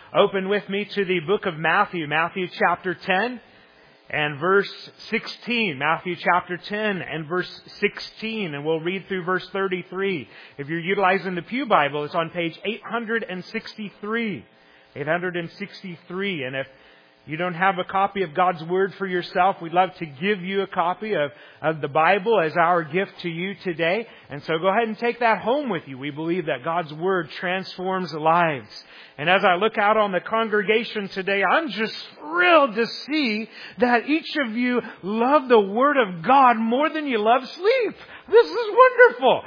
open with me to the book of Matthew, Matthew chapter 10 and verse 16. Matthew chapter 10 and verse 16, and we'll read through verse 33. If you're utilizing the Pew Bible, it's on page 863. 863, and if you don't have a copy of God's Word for yourself, we'd love to give you a copy of the Bible as our gift to you today. And so go ahead and take that home with you. We believe that God's Word transforms lives. And as I look out on the congregation today, I'm just thrilled to see that each of you love the Word of God more than you love sleep. This is wonderful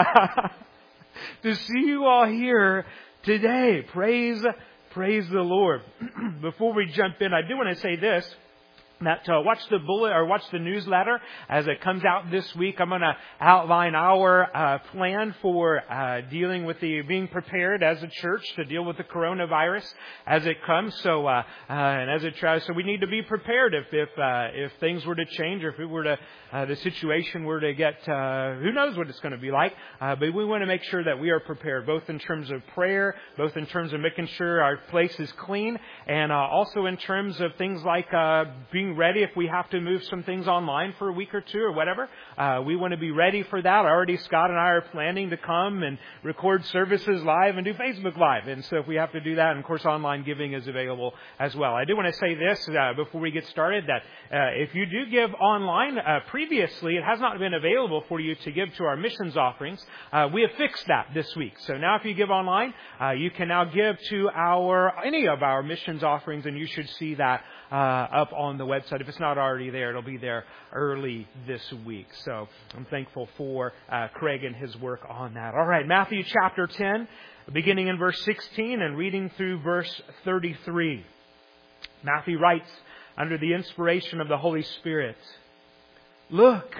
to see you all here today. Praise the Lord. Before we jump in, I do want to say this, that watch the bullet or watch the newsletter as it comes out this week. I'm going to outline our plan for dealing with being prepared as a church to deal with the coronavirus as it comes. So and as it tries, so we need to be prepared if things were to change, or if it were to the situation were to get who knows what it's going to be like. But we want to make sure that we are prepared, both in terms of prayer, both in terms of making sure our place is clean, and also in terms of things like being ready if we have to move some things online for a week or two or whatever. We want to be ready for that. Already Scott and I are planning to come and record services live and do Facebook Live. And so if we have to do that, and of course online giving is available as well. I do want to say this before we get started, that if you do give online, previously it has not been available for you to give to our missions offerings. We have fixed that this week. So now if you give online, you can now give to any of our missions offerings, and you should see that up on the website. If it's not already there, it'll be there early this week. So I'm thankful for Craig and his work on that. All right, Matthew chapter 10, beginning in verse 16 and reading through verse 33. Matthew writes under the inspiration of the Holy Spirit, "Look,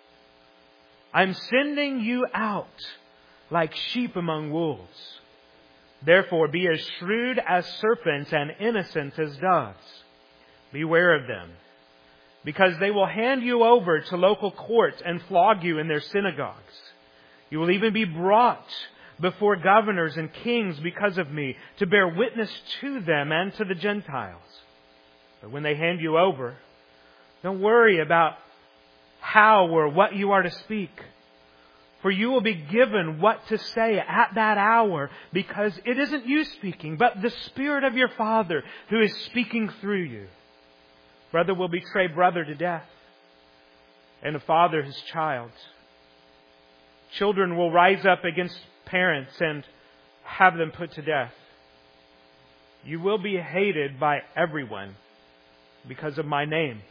I'm sending you out like sheep among wolves. Therefore be as shrewd as serpents and innocent as doves. Beware of them, because they will hand you over to local courts and flog you in their synagogues. You will even be brought before governors and kings because of me, to bear witness to them and to the Gentiles. But when they hand you over, don't worry about how or what you are to speak, for you will be given what to say at that hour, because it isn't you speaking, but the Spirit of your Father who is speaking through you. Brother will betray brother to death, and a father his child. Children will rise up against parents and have them put to death. You will be hated by everyone because of my name.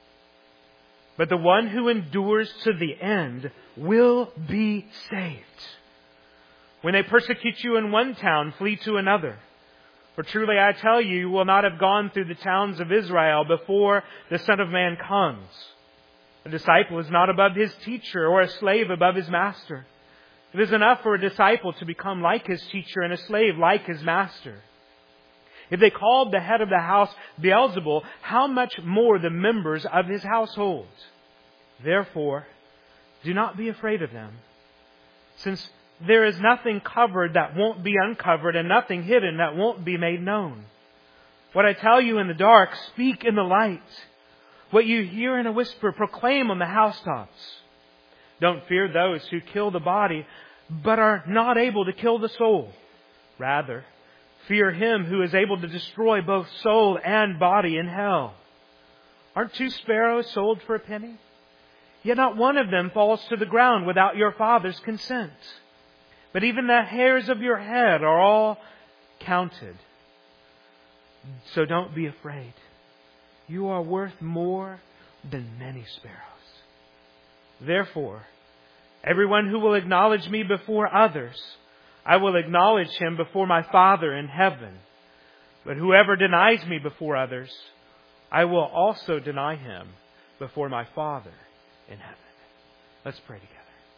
But the one who endures to the end will be saved. When they persecute you in one town, flee to another. For truly I tell you, you will not have gone through the towns of Israel before the Son of Man comes. A disciple is not above his teacher, or a slave above his master. It is enough for a disciple to become like his teacher, and a slave like his master. If they called the head of the house Beelzebul, how much more the members of his household? Therefore, do not be afraid of them, since there is nothing covered that won't be uncovered, and nothing hidden that won't be made known. What I tell you in the dark, speak in the light. What you hear in a whisper, proclaim on the housetops. Don't fear those who kill the body, but are not able to kill the soul. Rather, fear Him who is able to destroy both soul and body in hell. Aren't 2 sparrows sold for a penny? Yet not one of them falls to the ground without your Father's consent. But even the hairs of your head are all counted. So don't be afraid. You are worth more than many sparrows. Therefore, everyone who will acknowledge me before others, I will acknowledge him before my Father in heaven. But whoever denies me before others, I will also deny him before my Father in heaven." Let's pray together.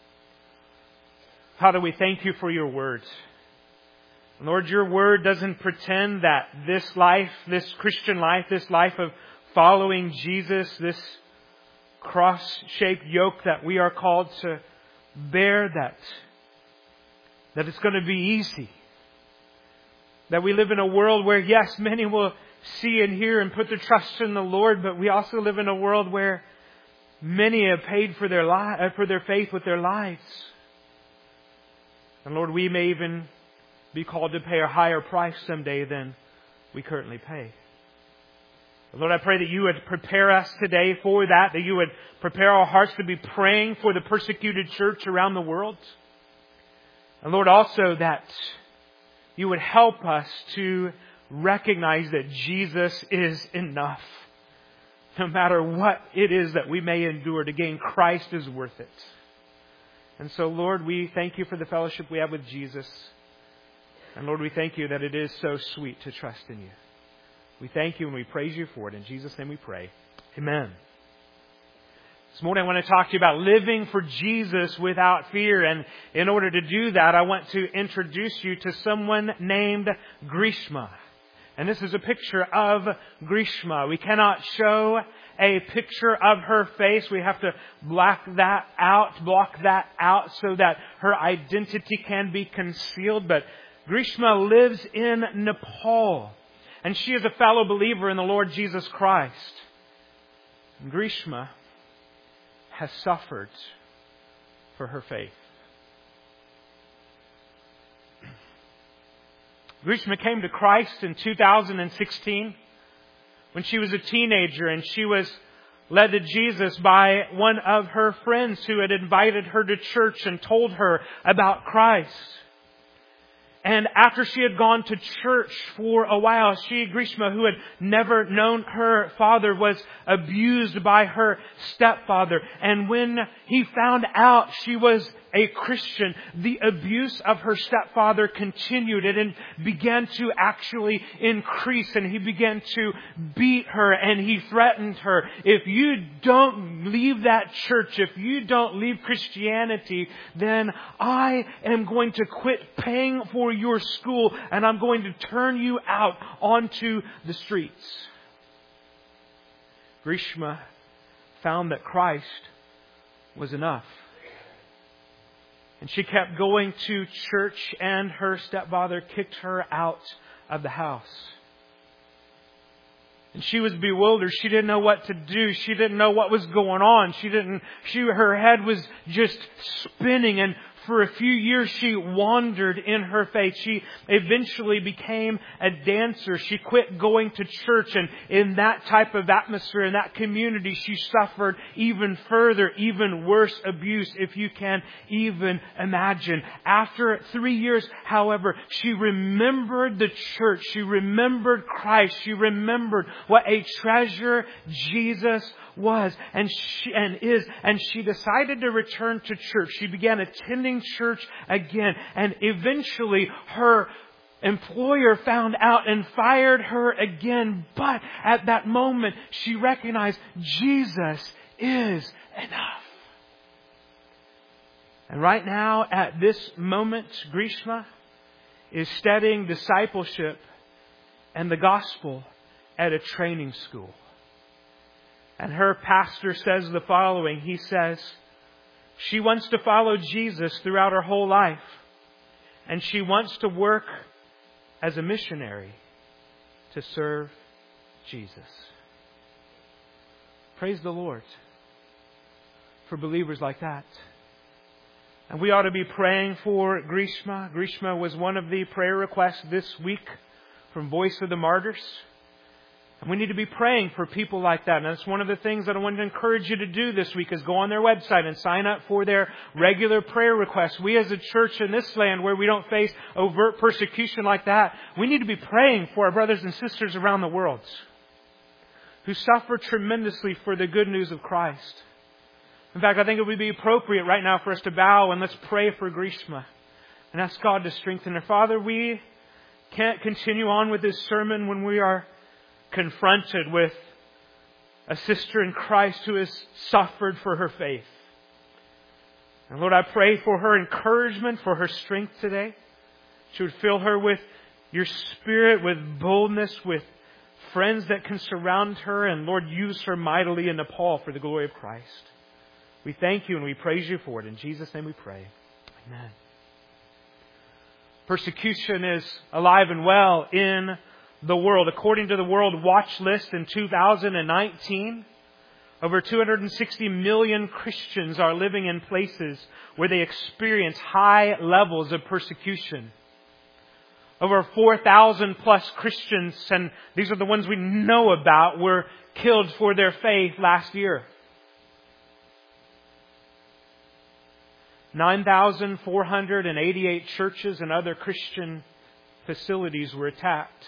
Father, we thank you for your words. Lord, your word doesn't pretend that this life, this Christian life, this life of following Jesus, this cross-shaped yoke that we are called to bear, that it's going to be easy. That we live in a world where, yes, many will see and hear and put their trust in the Lord, but we also live in a world where many have paid for their faith with their lives. And Lord, we may even be called to pay a higher price someday than we currently pay. Lord, I pray that You would prepare us today for that You would prepare our hearts to be praying for the persecuted church around the world. And Lord, also that You would help us to recognize that Jesus is enough. No matter what it is that we may endure, to gain Christ is worth it. And so, Lord, we thank You for the fellowship we have with Jesus. And Lord, we thank You that it is so sweet to trust in You. We thank You and we praise You for it. In Jesus' name we pray. Amen. This morning I want to talk to you about living for Jesus without fear. And in order to do that, I want to introduce you to someone named Grishma. And this is a picture of Grishma. We cannot show a picture of her face. We have to block that out so that her identity can be concealed. But Grishma lives in Nepal. And she is a fellow believer in the Lord Jesus Christ. And Grishma has suffered for her faith. Grishma came to Christ in 2016 when she was a teenager, and she was led to Jesus by one of her friends who had invited her to church and told her about Christ. And after she had gone to church for a while, Grishma, who had never known her father, was abused by her stepfather. And when he found out she was a Christian, the abuse of her stepfather continued and began to actually increase. And he began to beat her and he threatened her. If you don't leave that church, if you don't leave Christianity, then I am going to quit paying for your school and I'm going to turn you out onto the streets. Grishma found that Christ was enough. And she kept going to church, and her stepfather kicked her out of the house. And she was bewildered. She didn't know what to do. She didn't know what was going on. Her head was just spinning. And for a few years, she wandered in her faith. She eventually became a dancer. She quit going to church. And in that type of atmosphere, in that community, she suffered even further, even worse abuse, if you can even imagine. After 3 years, however, she remembered the church. She remembered Christ. She remembered what a treasure Jesus was and is. And she decided to return to church. She began attending church again. And eventually her employer found out and fired her again. But at that moment, she recognized Jesus is enough. And right now, at this moment, Grishma is studying discipleship and the gospel at a training school. And her pastor says the following. He says, she wants to follow Jesus throughout her whole life. And she wants to work as a missionary to serve Jesus. Praise the Lord for believers like that. And we ought to be praying for Grishma. Grishma was one of the prayer requests this week from Voice of the Martyrs. And we need to be praying for people like that. And that's one of the things that I want to encourage you to do this week is go on their website and sign up for their regular prayer requests. We as a church in this land where we don't face overt persecution like that, we need to be praying for our brothers and sisters around the world who suffer tremendously for the good news of Christ. In fact, I think it would be appropriate right now for us to bow and let's pray for Grishma and ask God to strengthen her. Father, we can't continue on with this sermon when we are confronted with a sister in Christ who has suffered for her faith. And Lord, I pray for her encouragement, for her strength today. She would fill her with your Spirit, with boldness, with friends that can surround her. And Lord, use her mightily in Nepal for the glory of Christ. We thank you and we praise you for it. In Jesus' name we pray. Amen. Persecution is alive and well in the world. According to the World Watch List in 2019, over 260 million Christians are living in places where they experience high levels of persecution. Over 4,000 plus Christians, and these are the ones we know about, were killed for their faith last year. 9,488 churches and other Christian facilities were attacked.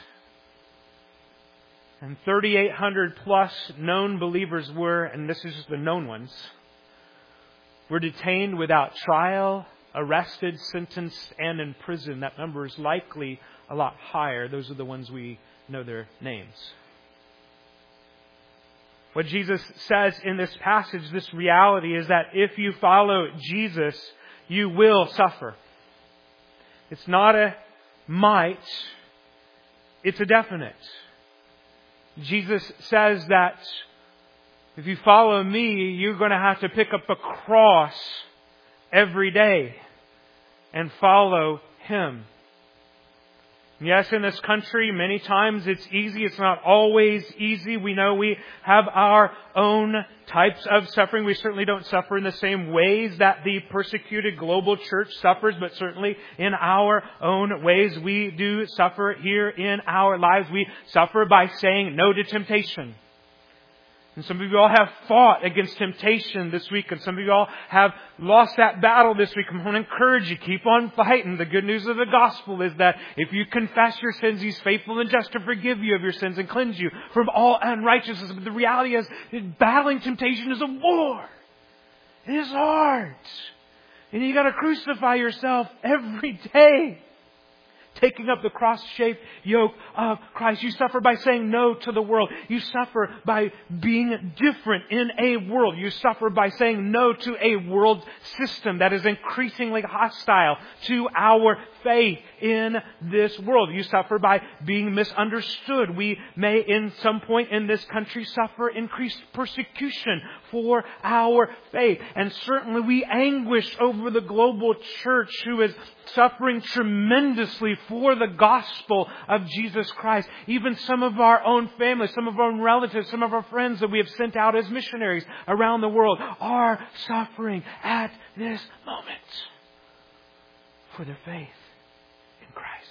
And 3,800 plus known believers were, and this is just the known ones, were detained without trial, arrested, sentenced, and in prison. That number is likely a lot higher. Those are the ones we know their names. What Jesus says in this passage, this reality, is that if you follow Jesus, you will suffer. It's not a might, it's a definite. Jesus says that if you follow me, you're going to have to pick up a cross every day and follow Him. Yes, in this country, many times it's easy. It's not always easy. We know we have our own types of suffering. We certainly don't suffer in the same ways that the persecuted global church suffers, but certainly in our own ways we do suffer here in our lives. We suffer by saying no to temptation. And some of you all have fought against temptation this week, and some of you all have lost that battle this week. I'm going to encourage you, keep on fighting. The good news of the gospel is that if you confess your sins, He's faithful and just to forgive you of your sins and cleanse you from all unrighteousness. But the reality is, battling temptation is a war. It is hard. And you got to crucify yourself every day, taking up the cross-shaped yoke of Christ. You suffer by saying no to the world. You suffer by being different in a world. You suffer by saying no to a world system that is increasingly hostile to our faith in this world. You suffer by being misunderstood. We may, in some point in this country, suffer increased persecution for our faith. And certainly we anguish over the global church who is suffering tremendously for the gospel of Jesus Christ. Even some of our own family, some of our own relatives, some of our friends that we have sent out as missionaries around the world are suffering at this moment for their faith in Christ.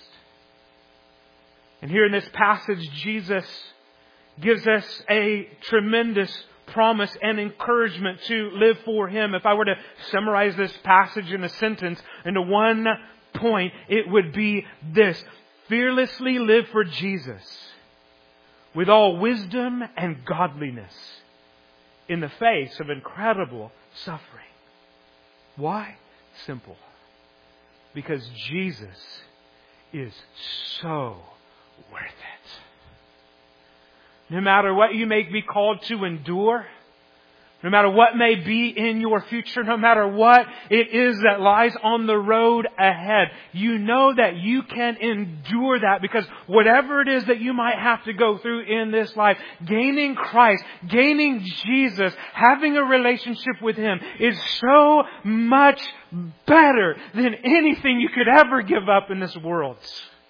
And here in this passage, Jesus gives us a tremendous promise and encouragement to live for Him. If I were to summarize this passage in a sentence into one point, it would be this: fearlessly live for Jesus with all wisdom and godliness in the face of incredible suffering. Why? Simple. Because Jesus is so worth it. No matter what you may be called to endure, no matter what may be in your future, no matter what it is that lies on the road ahead, you know that you can endure that, because whatever it is that you might have to go through in this life, gaining Christ, gaining Jesus, having a relationship with Him is so much better than anything you could ever give up in this world.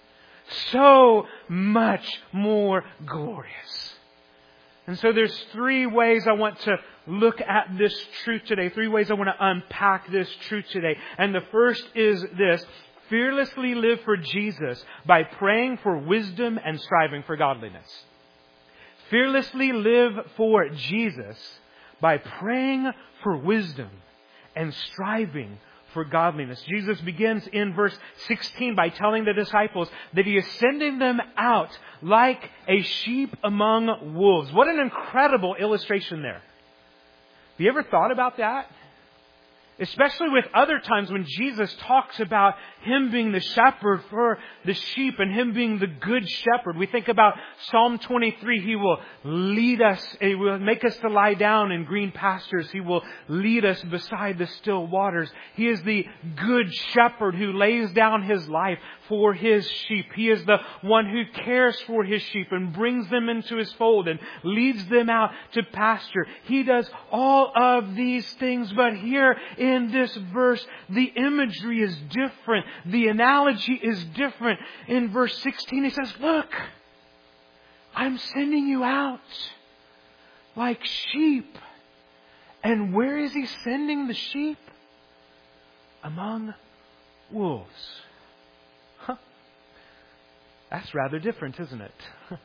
So much more glorious. And so there's three ways I want to look at this truth today. Three ways I want to unpack this truth today. And the first is this: fearlessly live for Jesus by praying for wisdom and striving for godliness. Fearlessly live for Jesus by praying for wisdom and striving for godliness. Jesus begins in verse 16 by telling the disciples that He is sending them out like a sheep among wolves. What an incredible illustration there. Have you ever thought about that? Especially with other times when Jesus talks about Him being the shepherd for the sheep and Him being the good shepherd. We think about Psalm 23. He will lead us. He will make us to lie down in green pastures. He will lead us beside the still waters. He is the good shepherd who lays down His life for His sheep. He is the one who cares for His sheep and brings them into His fold and leads them out to pasture. He does all of these things, but here in this verse, the imagery is different. The analogy is different. In verse 16, He says, look, I'm sending you out like sheep. And where is He sending the sheep? Among wolves. That's rather different, isn't it?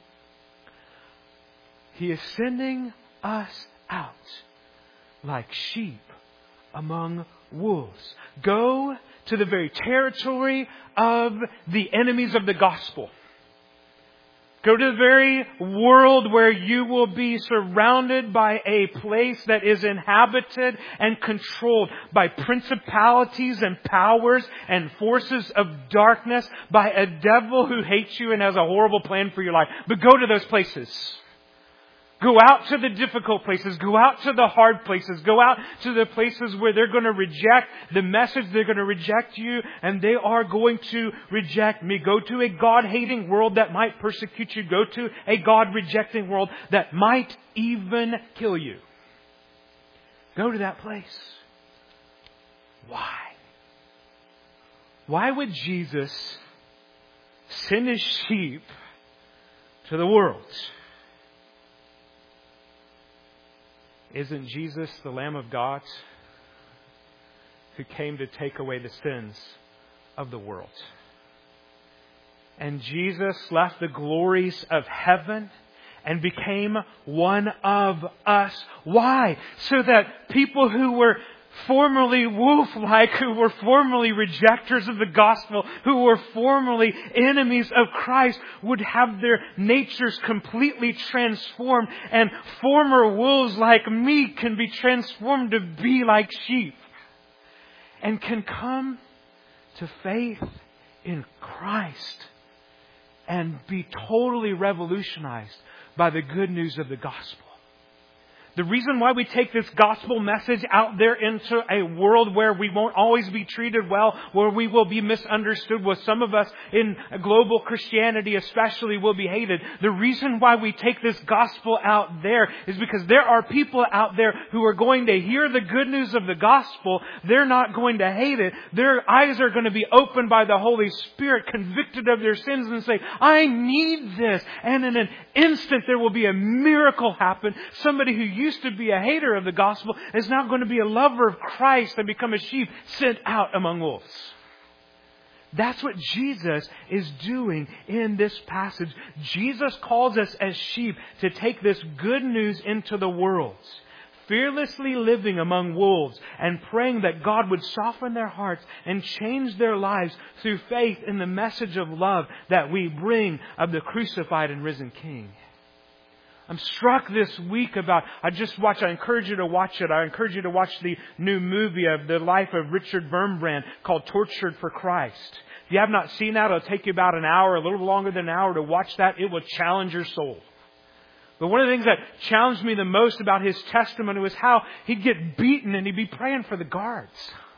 He is sending us out like sheep among wolves. Go to the very territory of the enemies of the gospel. Go to the very world where you will be surrounded by a place that is inhabited and controlled by principalities and powers and forces of darkness, by a devil who hates you and has a horrible plan for your life. But go to those places. Go out to the difficult places. Go out to the hard places. Go out to the places where they're going to reject the message. They're going to reject you. And they are going to reject me. Go to a God-hating world that might persecute you. Go to a God-rejecting world that might even kill you. Go to that place. Why? Why would Jesus send His sheep to the world? Isn't Jesus the Lamb of God who came to take away the sins of the world? And Jesus left the glories of heaven and became one of us. Why? So that people who were formerly wolf-like, who were formerly rejectors of the gospel, who were formerly enemies of Christ, would have their natures completely transformed. And former wolves like me can be transformed to be like sheep. And can come to faith in Christ and be totally revolutionized by the good news of the gospel. The reason why we take this gospel message out there into a world where we won't always be treated well, where we will be misunderstood, where some of us in global Christianity especially will be hated. The reason why we take this gospel out there is because there are people out there who are going to hear the good news of the gospel. They're not going to hate it. Their eyes are going to be opened by the Holy Spirit, convicted of their sins, and say, I need this. And in an instant there will be a miracle happen. Somebody who used to be a hater of the gospel is now going to be a lover of Christ and become a sheep sent out among wolves. That's what Jesus is doing in this passage. Jesus calls us as sheep to take this good news into the world, fearlessly living among wolves and praying that God would soften their hearts and change their lives through faith in the message of love that we bring of the crucified and risen King. I'm struck this week about, I encourage you to watch it. I encourage you to watch the new movie of the life of Richard Wurmbrand called Tortured for Christ. If you have not seen that, it'll take you about an hour, a little longer than an hour to watch that. It will challenge your soul. But one of the things that challenged me the most about his testimony was how he'd get beaten and he'd be praying for the guards.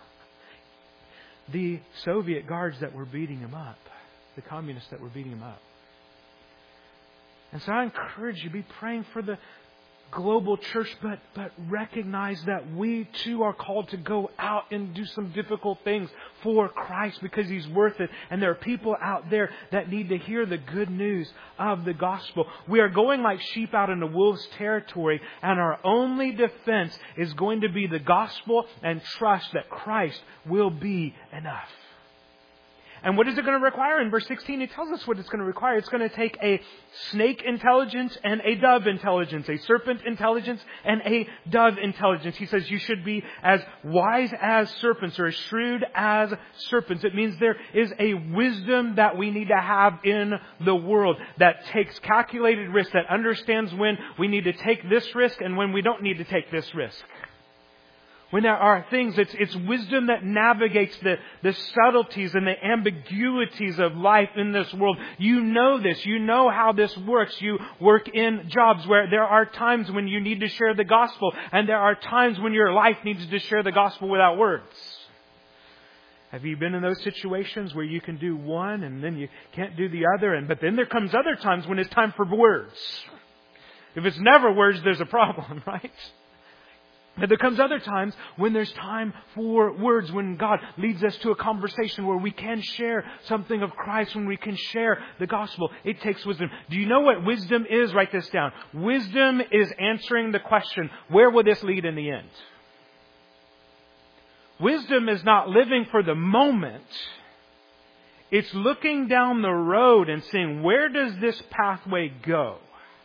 The Soviet guards that were beating him up. The communists that were beating him up. And so I encourage you to be praying for the global church, but recognize that we too are called to go out and do some difficult things for Christ because He's worth it. And there are people out there that need to hear the good news of the gospel. We are going like sheep out into wolves' territory, and our only defense is going to be the gospel and trust that Christ will be enough. And what is it going to require? In verse 16, it tells us what it's going to require. It's going to take a snake intelligence and a dove intelligence, a serpent intelligence and a dove intelligence. He says you should be as wise as serpents or as shrewd as serpents. It means there is a wisdom that we need to have in the world that takes calculated risk, that understands when we need to take this risk and when we don't need to take this risk. When there are things, it's wisdom that navigates the subtleties and the ambiguities of life in this world. You know this. You know how this works. You work in jobs where there are times when you need to share the gospel, and there are times when your life needs to share the gospel without words. Have you been in those situations where you can do one and then you can't do the other? But then there comes other times when it's time for words. If it's never words, there's a problem, right? But there comes other times when there's time for words, when God leads us to a conversation where we can share something of Christ, when we can share the gospel. It takes wisdom. Do you know what wisdom is? Write this down. Wisdom is answering the question, where will this lead in the end? Wisdom is not living for the moment. It's looking down the road and saying, where does this pathway go?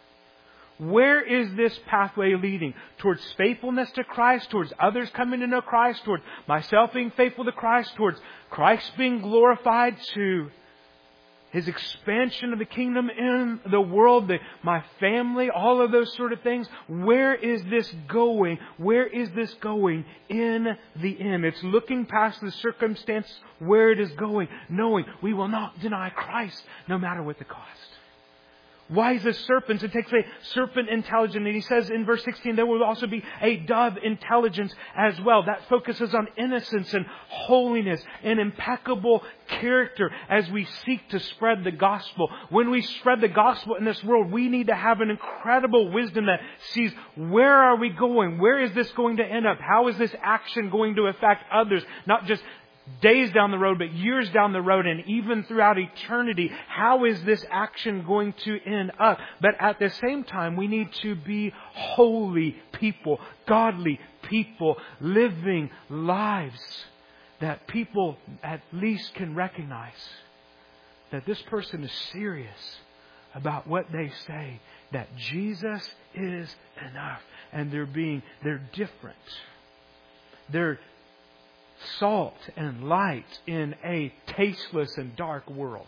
Where is this pathway leading? Towards faithfulness to Christ, towards others coming to know Christ, towards myself being faithful to Christ, towards Christ being glorified, to His expansion of the kingdom in the world, my family, all of those sort of things. Where is this going? Where is this going in the end? It's looking past the circumstance where it is going, knowing we will not deny Christ no matter what the cost. Wise as serpents. It takes a serpent intelligence. And He says in verse 16, there will also be a dove intelligence as well. That focuses on innocence and holiness and impeccable character as we seek to spread the gospel. When we spread the gospel in this world, we need to have an incredible wisdom that sees, where are we going? Where is this going to end up? How is this action going to affect others? Not just days down the road, but years down the road, and even throughout eternity. How is this action going to end up? But at the same time, we need to be holy people, godly people, living lives that people at least can recognize that this person is serious about what they say, that Jesus is enough, and they're different. They're salt and light in a tasteless and dark world.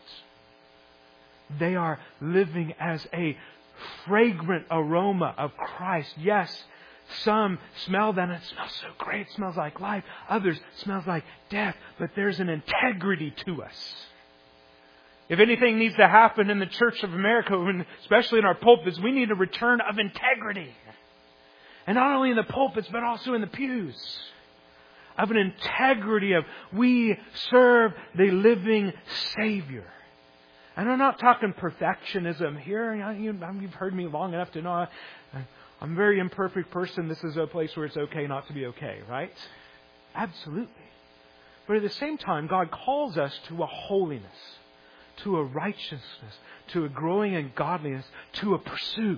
They are living as a fragrant aroma of Christ. Yes, some smell that and it smells so great. It smells like life. Others smells like death. But there's an integrity to us. If anything needs to happen in the Church of America, especially in our pulpits, we need a return of integrity. And not only in the pulpits, but also in the pews. Of an integrity of, we serve the living Savior. And I'm not talking perfectionism here. You've heard me long enough to know I'm a very imperfect person. This is a place where it's okay not to be okay, right? Absolutely. But at the same time, God calls us to a holiness, to a righteousness, to a growing in godliness, to a pursuit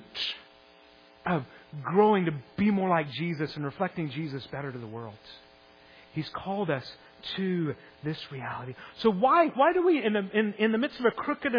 of growing to be more like Jesus and reflecting Jesus better to the world. He's called us to this reality. So why do we, in the midst of a crooked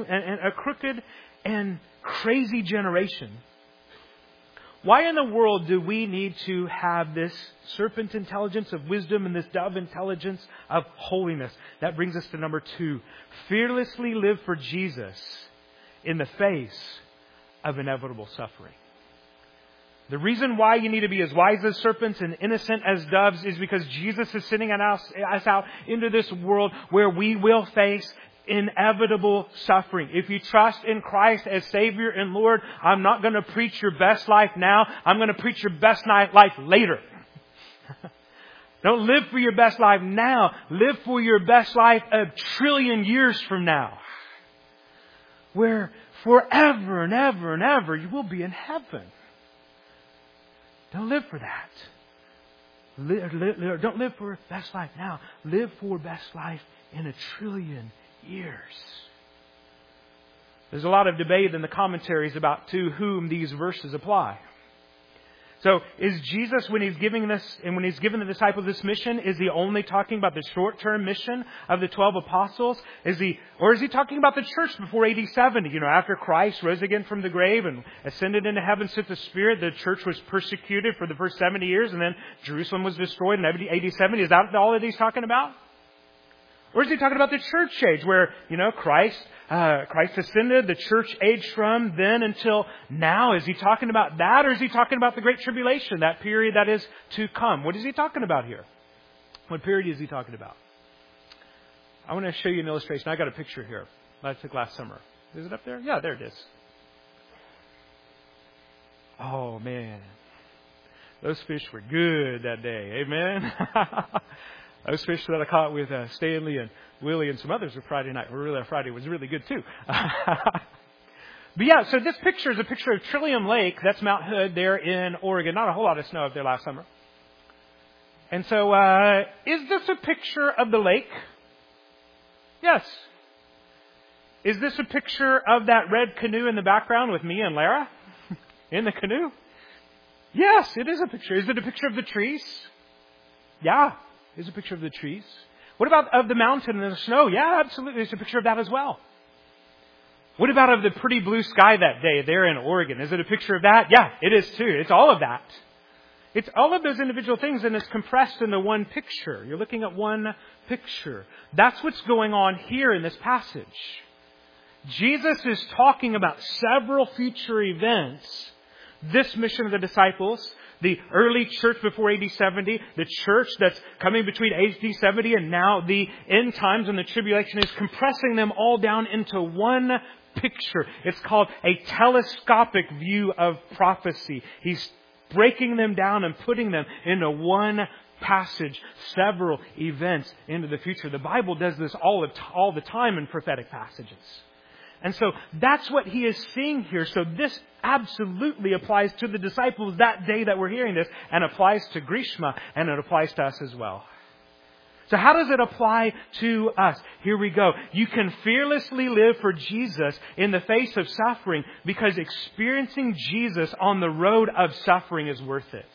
and crazy generation, why in the world do we need to have this serpent intelligence of wisdom and this dove intelligence of holiness? That brings us to number 2. Fearlessly live for Jesus in the face of inevitable suffering. The reason why you need to be as wise as serpents and innocent as doves is because Jesus is sending us out into this world where we will face inevitable suffering. If you trust in Christ as Savior and Lord, I'm not going to preach your best life now. I'm going to preach your best life later. Don't live for your best life now. Live for your best life a trillion years from now. Where forever and ever and ever you will be in heaven. Don't live for that. Don't live for best life now. Live for best life in a trillion years. There's a lot of debate in the commentaries about to whom these verses apply. So is Jesus, when He's giving this, and when He's given the disciples this mission, is He only talking about the short-term mission of the 12 apostles? Or is He talking about the church before AD 70? After Christ rose again from the grave and ascended into heaven, sent the Spirit, the church was persecuted for the first 70 years, and then Jerusalem was destroyed in AD 70. Is that all that He's talking about? Or is He talking about the church age where, Christ ascended, the church age from then until now? Is He talking about that, or is He talking about the Great Tribulation, that period that is to come? What is He talking about here? What period is He talking about? I want to show you an illustration. I got a picture here that I took last summer. Is it up there? Yeah, there it is. Oh, man. Those fish were good that day. Amen? Those fish that I caught with Stanley and Willie and some others on Friday night, Friday was really good too. But yeah, so this picture is a picture of Trillium Lake. That's Mount Hood there in Oregon. Not a whole lot of snow up there last summer. And so, is this a picture of the lake? Yes. Is this a picture of that red canoe in the background with me and Lara in the canoe? Yes, it is a picture. Is it a picture of the trees? Yeah, it is a picture of the trees. What about of the mountain and the snow? Yeah, absolutely. It's a picture of that as well. What about of the pretty blue sky that day there in Oregon? Is it a picture of that? Yeah, it is too. It's all of that. It's all of those individual things, and it's compressed into one picture. You're looking at one picture. That's what's going on here in this passage. Jesus is talking about several future events. This mission of the disciples, the early church before AD 70, the church that's coming between AD 70 and now the end times and the tribulation, is compressing them all down into one picture. It's called a telescopic view of prophecy. He's breaking them down and putting them into one passage, several events into the future. The Bible does this all the time in prophetic passages. And so that's what he is seeing here. So this absolutely applies to the disciples that day that we're hearing this, and applies to Grishma, and it applies to us as well. So how does it apply to us? Here we go. You can fearlessly live for Jesus in the face of suffering, because experiencing Jesus on the road of suffering is worth it.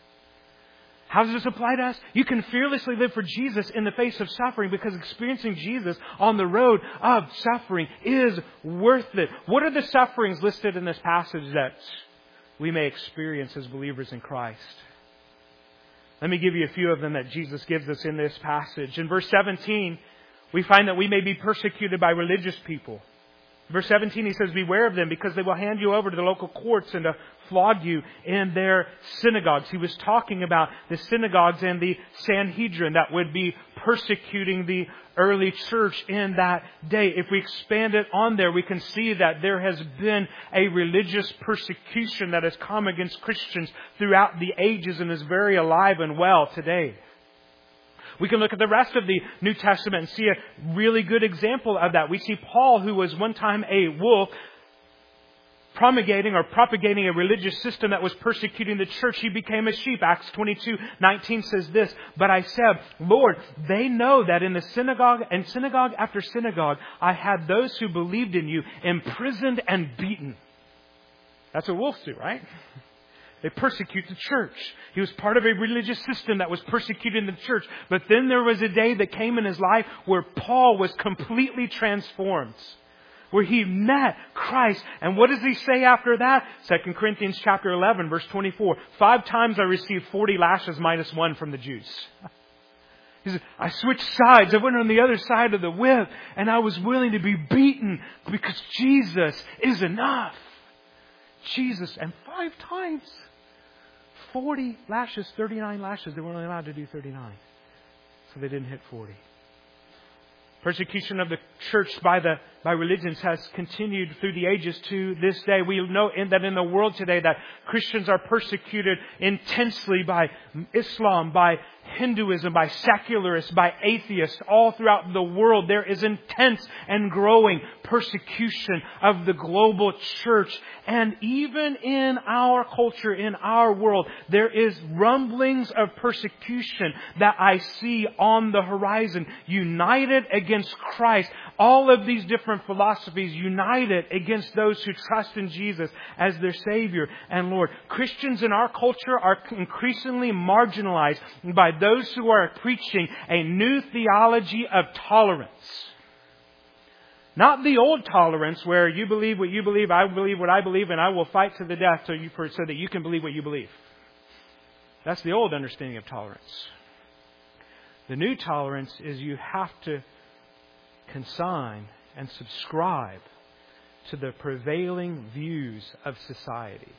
How does this apply to us? You can fearlessly live for Jesus in the face of suffering, because experiencing Jesus on the road of suffering is worth it. What are the sufferings listed in this passage that we may experience as believers in Christ? Let me give you a few of them that Jesus gives us in this passage. In verse 17, we find that we may be persecuted by religious people. Verse 17, he says, beware of them, because they will hand you over to the local courts and to flog you in their synagogues. He was talking about the synagogues and the Sanhedrin that would be persecuting the early church in that day. If we expand it on there, we can see that there has been a religious persecution that has come against Christians throughout the ages and is very alive and well today. We can look at the rest of the New Testament and see a really good example of that. We see Paul, who was one time a wolf, propagating a religious system that was persecuting the church. He became a sheep. Acts 22:19 says this, but I said, Lord, they know that in the synagogue and synagogue after synagogue, I had those who believed in you imprisoned and beaten. That's what wolves do, right? They persecute the church. He was part of a religious system that was persecuting the church. But then there was a day that came in his life where Paul was completely transformed, where he met Christ. And what does he say after that? 2 Corinthians chapter 11, verse 24. 5 times I received 40 lashes minus 1 from the Jews. He said, I switched sides. I went on the other side of the whip, and I was willing to be beaten because Jesus is enough. Jesus, and 5 times. 40 lashes, 39 lashes. They were only allowed to do 39. So they didn't hit 40. Persecution of the church by religions has continued through the ages to this day. We know that in the world today that Christians are persecuted intensely by Islam, by Hinduism, by secularists, by atheists. All throughout the world there is intense and growing persecution of the global church. And even in our culture, in our world, there is rumblings of persecution that I see on the horizon. United against Christ. All of these different philosophies united against those who trust in Jesus as their Savior and Lord. Christians in our culture are increasingly marginalized by those who are preaching a new theology of tolerance. Not the old tolerance where you believe what you believe, I believe what I believe, and I will fight to the death so that you can believe what you believe. That's the old understanding of tolerance. The new tolerance is you have to consign and subscribe to the prevailing views of society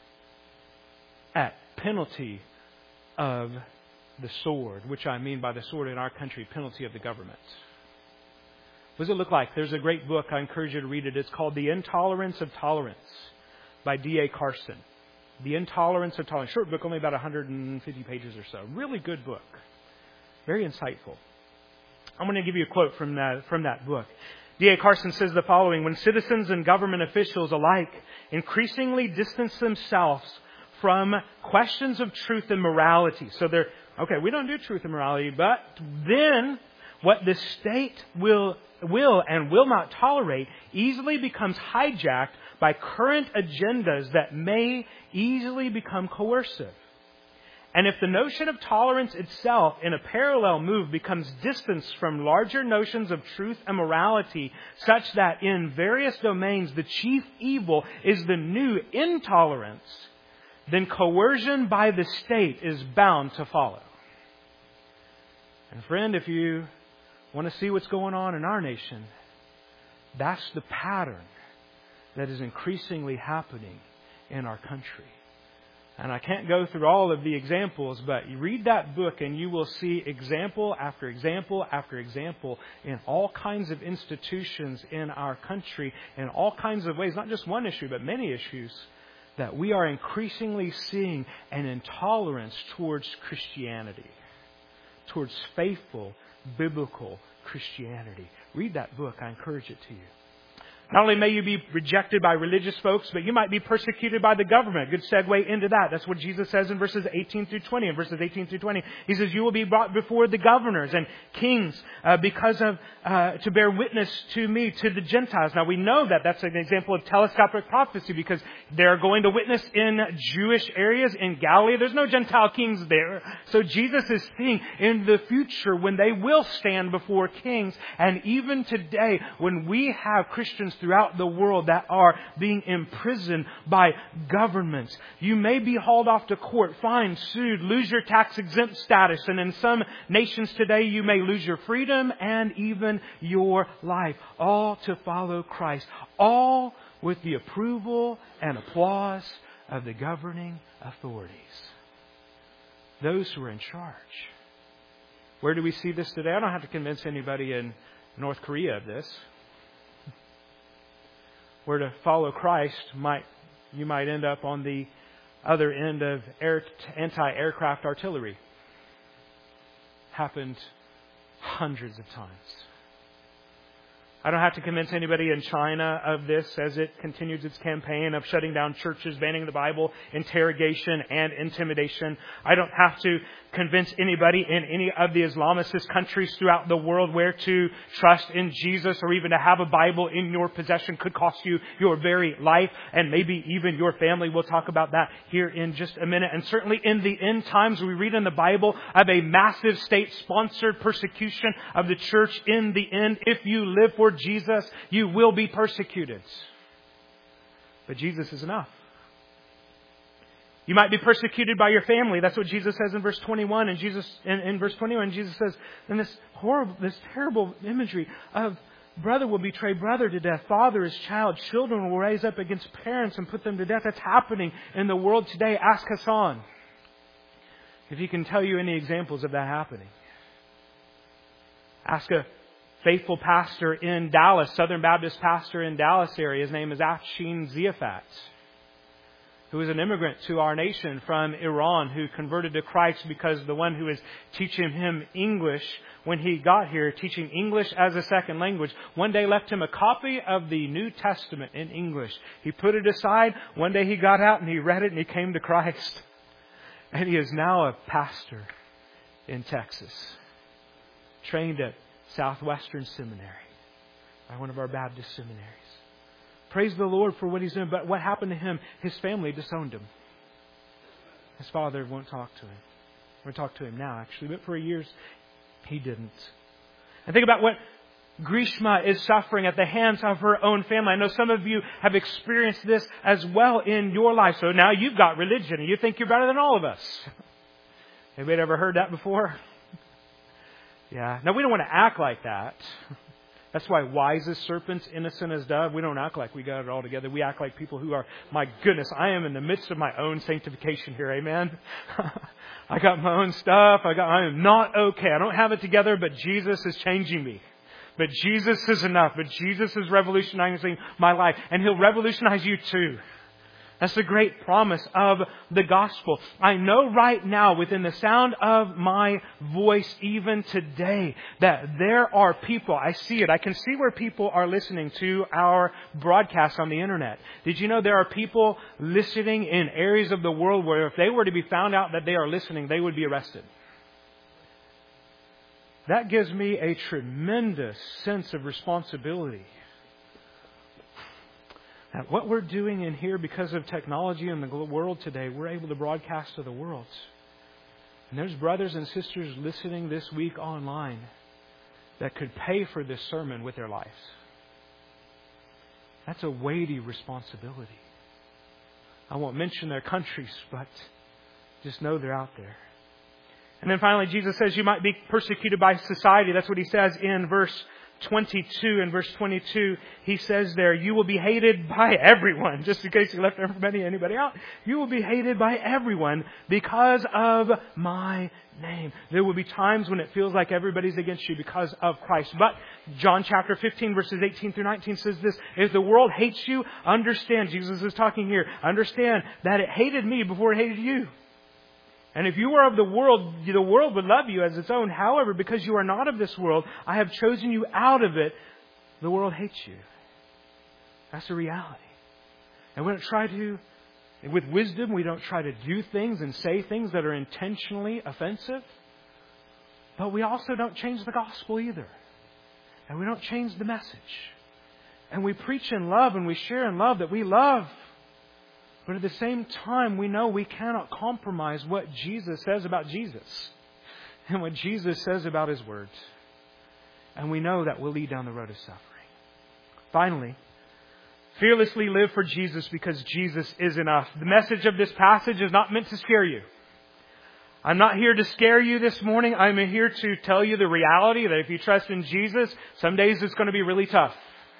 at penalty of the sword, which I mean by the sword in our country, penalty of the government. What does it look like? There's a great book. I encourage you to read it. It's called The Intolerance of Tolerance by D.A. Carson. The Intolerance of Tolerance. Short book, only about 150 pages or so. Really good book. Very insightful. I'm going to give you a quote from that book. D.A. Carson says the following: when citizens and government officials alike increasingly distance themselves from questions of truth and morality. So we don't do truth and morality, but then what the state will and will not tolerate easily becomes hijacked by current agendas that may easily become coercive. And if the notion of tolerance itself in a parallel move becomes distanced from larger notions of truth and morality, such that in various domains the chief evil is the new intolerance, then coercion by the state is bound to follow. And friend, if you want to see what's going on in our nation, that's the pattern that is increasingly happening in our country. And I can't go through all of the examples, but you read that book and you will see example after example after example in all kinds of institutions in our country, in all kinds of ways, not just one issue, but many issues, that we are increasingly seeing an intolerance towards Christianity, towards faithful, biblical Christianity. Read that book. I encourage it to you. Not only may you be rejected by religious folks, but you might be persecuted by the government. Good segue into that. That's what Jesus says in verses 18 through 20. In verses 18 through 20, He says, you will be brought before the governors and kings to bear witness to me, to the Gentiles. Now we know that that's an example of telescopic prophecy because they're going to witness in Jewish areas in Galilee. There's no Gentile kings there. So Jesus is seeing in the future when they will stand before kings. And even today, when we have Christians throughout the world that are being imprisoned by governments. You may be hauled off to court, fined, sued, lose your tax-exempt status, and in some nations today you may lose your freedom and even your life, all to follow Christ, all with the approval and applause of the governing authorities, those who are in charge. Where do we see this today? I don't have to convince anybody in North Korea of this. Where to follow Christ, you might end up on the other end of anti-aircraft artillery. Happened hundreds of times. I don't have to convince anybody in China of this as it continues its campaign of shutting down churches, banning the Bible, interrogation, and intimidation. I don't have to convince anybody in any of the Islamist countries throughout the world where to trust in Jesus or even to have a Bible in your possession could cost you your very life and maybe even your family. We'll talk about that here in just a minute. And certainly in the end times, we read in the Bible of a massive state-sponsored persecution of the church in the end. If you live for Jesus, you will be persecuted. But Jesus is enough. You might be persecuted by your family. That's what Jesus says in verse 21. And in verse 21, Jesus says, and this terrible imagery of brother will betray brother to death, father his child, children will raise up against parents and put them to death. That's happening in the world today. Ask Hassan if he can tell you any examples of that happening. Ask a faithful pastor in Dallas, Southern Baptist pastor in Dallas area. His name is Afshin Ziafat, who is an immigrant to our nation from Iran, who converted to Christ because the one who was teaching him English when he got here, teaching English as a second language, one day left him a copy of the New Testament in English. He put it aside. One day he got out and he read it and he came to Christ. And he is now a pastor in Texas, trained at Southwestern Seminary, by one of our Baptist seminaries. Praise the Lord for what he's doing. But what happened to him? His family disowned him. His father won't talk to him. We're going to talk to him now, actually. But for years, he didn't. And think about what Grishma is suffering at the hands of her own family. I know some of you have experienced this as well in your life. So now you've got religion and you think you're better than all of us. Anybody ever heard that before? Yeah. Now, we don't want to act like that. That's why wise as serpents, innocent as dove. We don't act like we got it all together. We act like people who are, my goodness, I am in the midst of my own sanctification here. Amen. I got my own stuff. I am not okay. I don't have it together, but Jesus is changing me. But Jesus is enough. But Jesus is revolutionizing my life. And He'll revolutionize you too. That's the great promise of the gospel. I know right now, within the sound of my voice, even today, that there are people, I see it, I can see where people are listening to our broadcast on the internet. Did you know there are people listening in areas of the world where if they were to be found out that they are listening, they would be arrested? That gives me a tremendous sense of responsibility. And what we're doing in here because of technology in the world today, we're able to broadcast to the world. And there's brothers and sisters listening this week online that could pay for this sermon with their lives. That's a weighty responsibility. I won't mention their countries, but just know they're out there. And then finally, Jesus says you might be persecuted by society. That's what He says in verse 22. In verse 22, He says there, you will be hated by everyone. Just in case you left anybody out. You will be hated by everyone because of my name. There will be times when it feels like everybody's against you because of Christ. But John chapter 15 verses 18 through 19 says this, if the world hates you, understand, Jesus is talking here, understand that it hated me before it hated you. And if you were of the world would love you as its own. However, because you are not of this world, I have chosen you out of it. The world hates you. That's a reality. And we don't try to, with wisdom, we don't try to do things and say things that are intentionally offensive. But we also don't change the gospel either. And we don't change the message. And we preach in love and we share in love that we love. But at the same time, we know we cannot compromise what Jesus says about Jesus and what Jesus says about His words. And we know that will lead down the road of suffering. Finally, fearlessly live for Jesus because Jesus is enough. The message of this passage is not meant to scare you. I'm not here to scare you this morning. I'm here to tell you the reality that if you trust in Jesus, some days it's going to be really tough.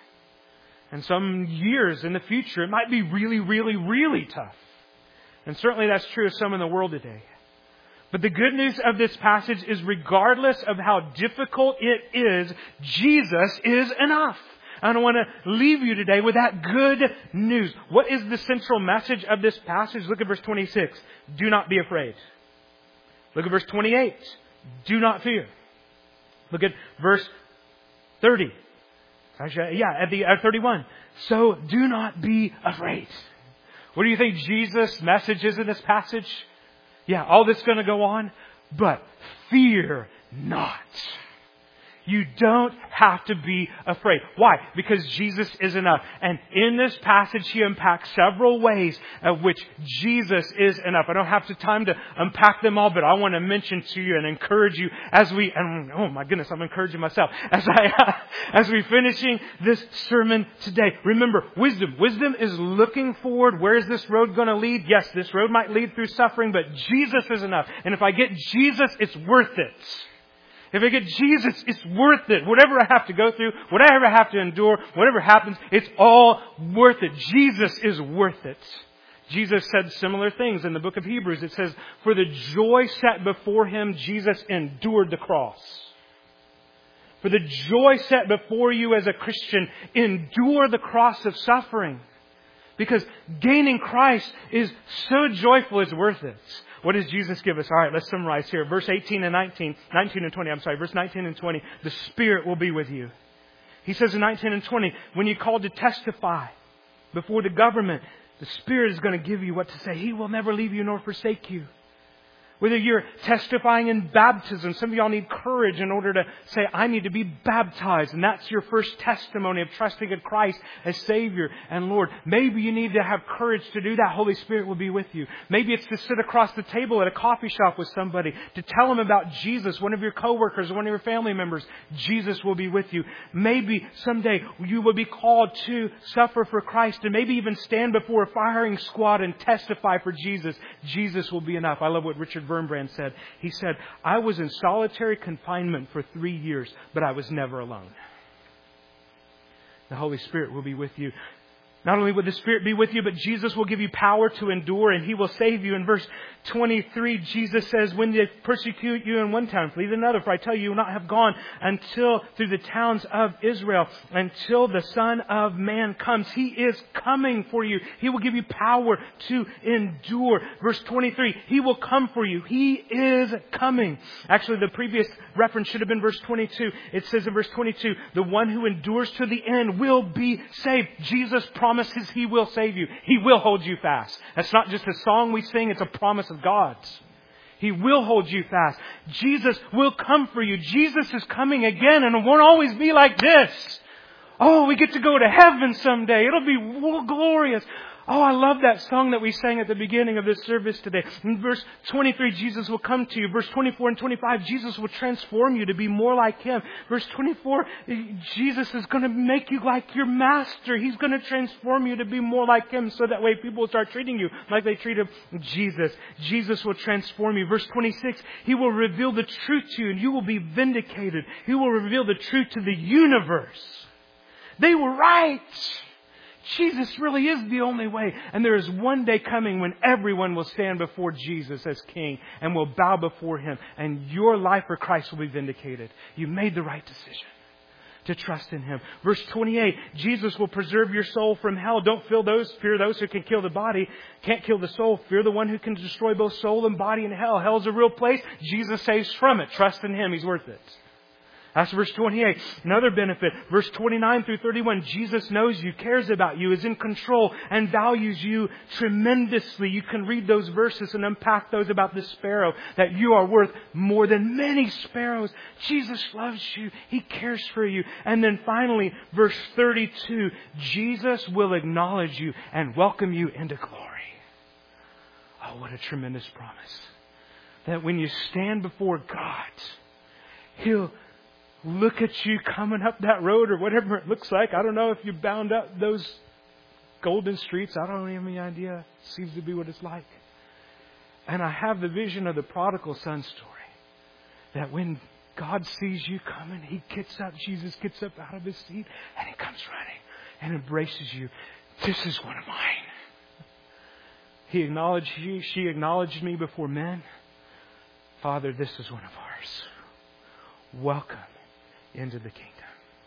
And some years in the future, it might be really, really, really tough. And certainly that's true of some in the world today. But the good news of this passage is regardless of how difficult it is, Jesus is enough. And I want to leave you today with that good news. What is the central message of this passage? Look at verse 26. Do not be afraid. Look at verse 28. Do not fear. Look at verse 30. Actually, at 31. So do not be afraid. What do you think Jesus' message is in this passage? Yeah, all this is going to go on, but fear not. You don't have to be afraid. Why? Because Jesus is enough. And in this passage, He unpacks several ways of which Jesus is enough. I don't have the time to unpack them all, but I want to mention to you and encourage you and oh my goodness, I'm encouraging myself as we finishing this sermon today. Remember, wisdom. Wisdom is looking forward. Where is this road going to lead? Yes, this road might lead through suffering, but Jesus is enough. And if I get Jesus, it's worth it. If I get Jesus, it's worth it. Whatever I have to go through, whatever I have to endure, whatever happens, it's all worth it. Jesus is worth it. Jesus said similar things in the book of Hebrews. It says, for the joy set before Him, Jesus endured the cross. For the joy set before you as a Christian, endure the cross of suffering. Because gaining Christ is so joyful, it's worth it. What does Jesus give us? All right, let's summarize here. Verse 19 and 20. Verse 19 and 20. The Spirit will be with you. He says in 19 and 20, when you're called to testify before the government, the Spirit is going to give you what to say. He will never leave you nor forsake you. Whether you're testifying in baptism, some of y'all need courage in order to say, I need to be baptized. And that's your first testimony of trusting in Christ as Savior and Lord. Maybe you need to have courage to do that. Holy Spirit will be with you. Maybe it's to sit across the table at a coffee shop with somebody to tell them about Jesus, one of your coworkers, one of your family members. Jesus will be with you. Maybe someday you will be called to suffer for Christ and maybe even stand before a firing squad and testify for Jesus. Jesus will be enough. I love what Richard Wurmbrand said. He said, I was in solitary confinement for 3 years, but I was never alone. The Holy Spirit will be with you. Not only will the Spirit be with you, but Jesus will give you power to endure and He will save you. In verse 23, Jesus says, when they persecute you in one town, flee to another. For I tell you, you will not have gone until through the towns of Israel, until the Son of Man comes. He is coming for you. He will give you power to endure. Verse 23, He will come for you. He is coming. Actually, the previous reference should have been verse 22. It says in verse 22, the one who endures to the end will be saved. Jesus promises He will save you. He will hold you fast. That's not just a song we sing, it's a promise of God's. He will hold you fast. Jesus will come for you. Jesus is coming again, and it won't always be like this. Oh, we get to go to heaven someday. It'll be glorious. Oh, I love that song that we sang at the beginning of this service today. In verse 23, Jesus will come to you. Verse 24 and 25, Jesus will transform you to be more like Him. Verse 24, Jesus is going to make you like your Master. He's going to transform you to be more like Him, so that way people will start treating you like they treated Jesus. Jesus will transform you. Verse 26, He will reveal the truth to you and you will be vindicated. He will reveal the truth to the universe. They were right. Jesus really is the only way. And there is one day coming when everyone will stand before Jesus as King and will bow before Him. And your life for Christ will be vindicated. You made the right decision to trust in Him. Verse 28, Jesus will preserve your soul from hell. Don't fear those who can kill the body, can't kill the soul. Fear the one who can destroy both soul and body in hell. Hell's a real place. Jesus saves from it. Trust in Him. He's worth it. That's verse 28. Another benefit, verse 29 through 31, Jesus knows you, cares about you, is in control, and values you tremendously. You can read those verses and unpack those about the sparrow, that you are worth more than many sparrows. Jesus loves you. He cares for you. And then finally, verse 32, Jesus will acknowledge you and welcome you into glory. Oh, what a tremendous promise. That when you stand before God, He'll look at you coming up that road or whatever it looks like. I don't know if you bound up those golden streets. I don't have any idea. It seems to be what it's like. And I have the vision of the prodigal son story. That when God sees you coming, Jesus gets up out of His seat and He comes running and embraces you. This is one of mine. He acknowledged you. She acknowledged me before men. Father, this is one of ours. Welcome into the kingdom.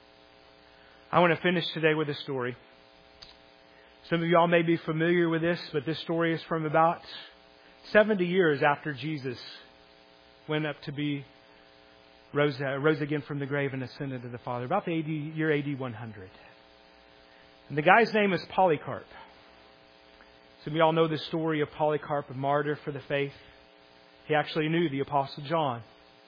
I want to finish today with a story. Some of y'all may be familiar with this, but this story is from about 70 years after Jesus went up to be rose again from the grave and ascended to the Father. About the year AD 100. And the guy's name is Polycarp. Some of y'all know the story of Polycarp, a martyr for the faith. He actually knew the Apostle John.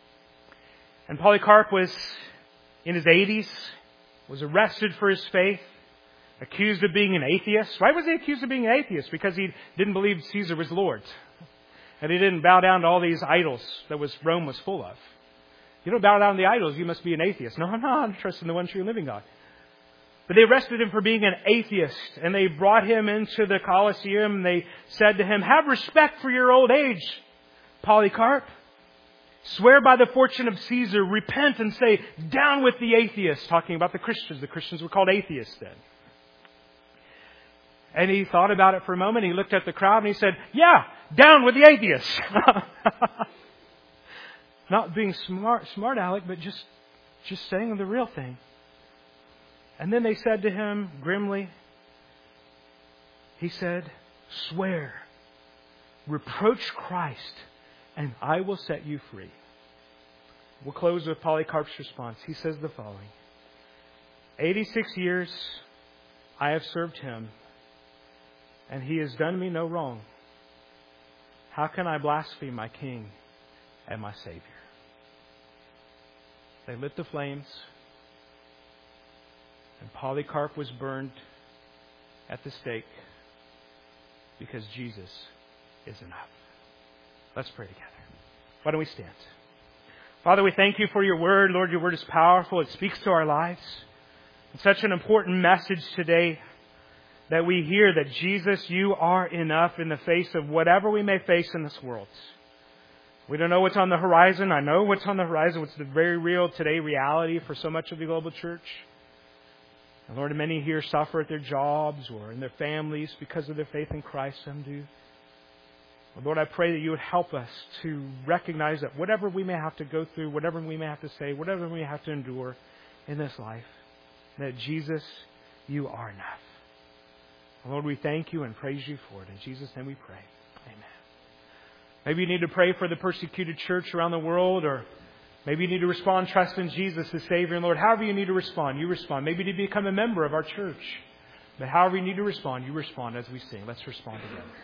And Polycarp was in his 80s, was arrested for his faith, accused of being an atheist. Why was he accused of being an atheist? Because he didn't believe Caesar was Lord. And he didn't bow down to all these idols that Rome was full of. You don't bow down to the idols, you must be an atheist. No, I'm trusting the one true living God. But they arrested him for being an atheist. And they brought him into the Colosseum and they said to him, have respect for your old age, Polycarp. Swear by the fortune of Caesar, repent and say, down with the atheists. Talking about the Christians. The Christians were called atheists then. And he thought about it for a moment. He looked at the crowd and he said, yeah, down with the atheists. Not being smart aleck, but just saying the real thing. And then they said to him grimly, he said, swear, reproach Christ, and I will set you free. We'll close with Polycarp's response. He says the following. 86 years I have served Him, and He has done me no wrong. How can I blaspheme my King and my Savior? They lit the flames, and Polycarp was burned at the stake because Jesus is enough. Let's pray together. Why don't we stand? Father, we thank You for Your Word. Lord, Your Word is powerful. It speaks to our lives. It's such an important message today that we hear that Jesus, You are enough in the face of whatever we may face in this world. We don't know what's on the horizon. I know what's on the horizon. What's the very real today reality for so much of the global church. And Lord, many here suffer at their jobs or in their families because of their faith in Christ. Some do. Lord, I pray that you would help us to recognize that whatever we may have to go through, whatever we may have to say, whatever we have to endure in this life, that Jesus, you are enough. Lord, we thank you and praise you for it. In Jesus' name we pray. Amen. Maybe you need to pray for the persecuted church around the world, or maybe you need to respond, trust in Jesus as Savior and Lord. However you need to respond, you respond. Maybe you need to become a member of our church. But however you need to respond, you respond as we sing. Let's respond together.